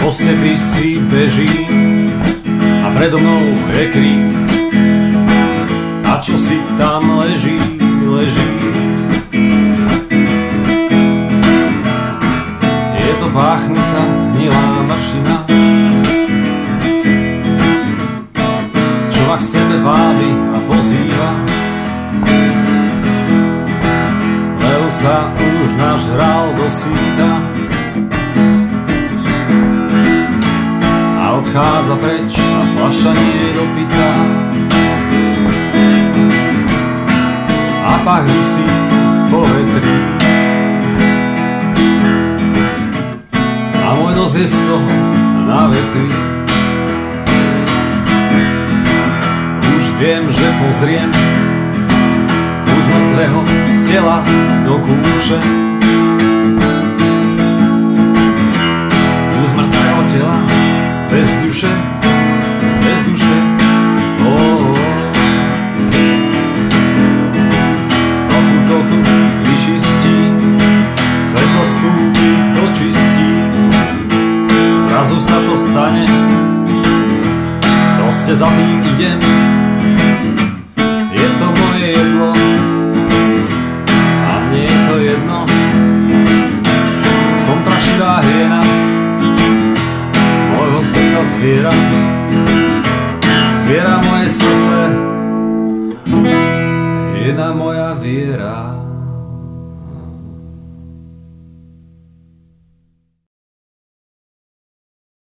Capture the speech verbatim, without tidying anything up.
Po stepi si beží a predo mnou je krík. A čo si tam leží, leží. Je to páchnica, hnilá mršina, čo ma k sebe vábi a pozýva. Lev sa už nažral do síta a odchádza preč a fľaša nie je dopytá. A pach visí v povetri a môj nos je z toho na vetri. Už viem, že pozriem kus mŕtvého tela do kúše. Kus mŕtvého tela bez duše, bez duše. Oh, oh. Trochu to tu vyčistí, svetlo stúpi, to čistí. Zrazu sa to stane, proste za tým idem.